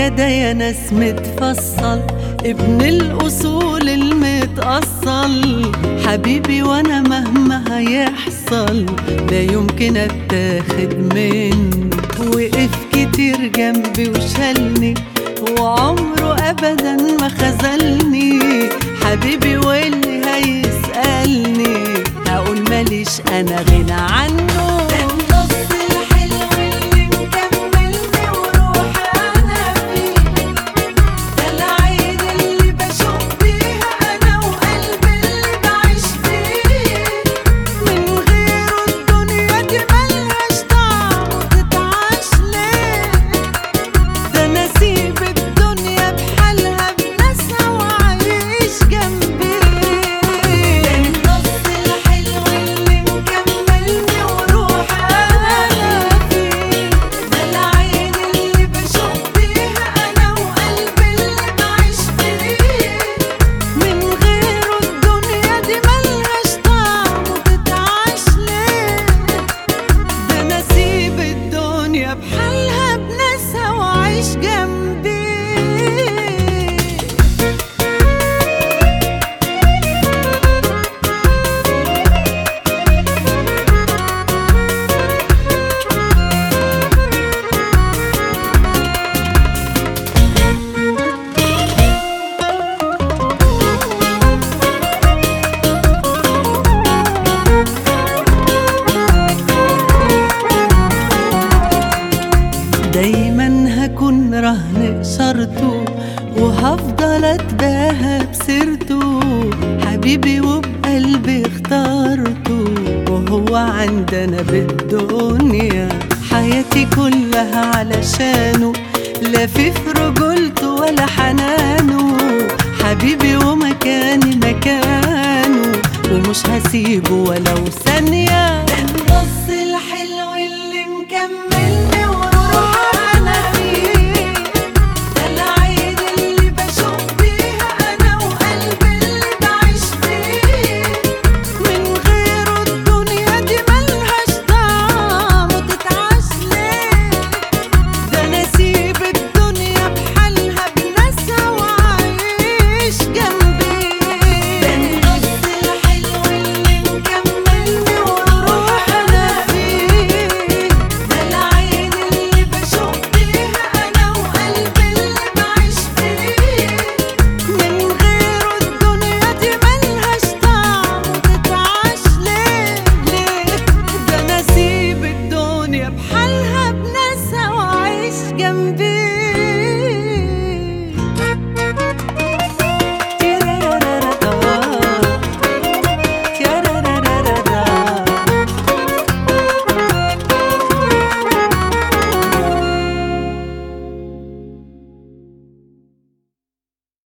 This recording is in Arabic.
ده يا ناس متفصل، ابن الأصول المتأصل، حبيبي وانا مهما هيحصل لا يمكن اتاخد منه. وقف كتير جنبي وشالني وعمره ابدا ما خذلني، حبيبي واللي هيسألني هقول ماليش انا غنى عنه. بحالها بناسها وعيش جنبي. دايما هكون رهن شرطه وهفضل اتباهى بسيرته، حبيبي وبقلبي اخترته وهو عندنا بالدنيا. حياتي كلها علشانه، لا في رجولته ولا حنانه، حبيبي ومكاني مكانه ومش هسيبه ولو ثانية.